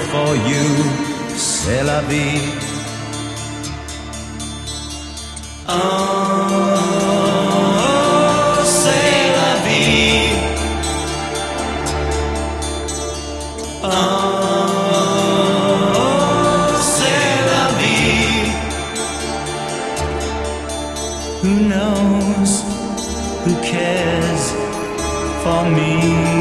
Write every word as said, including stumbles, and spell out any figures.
for you. C'est la vie. Oh, c'est la vie. Oh, c'est la vie. Who knows? Who cares for me?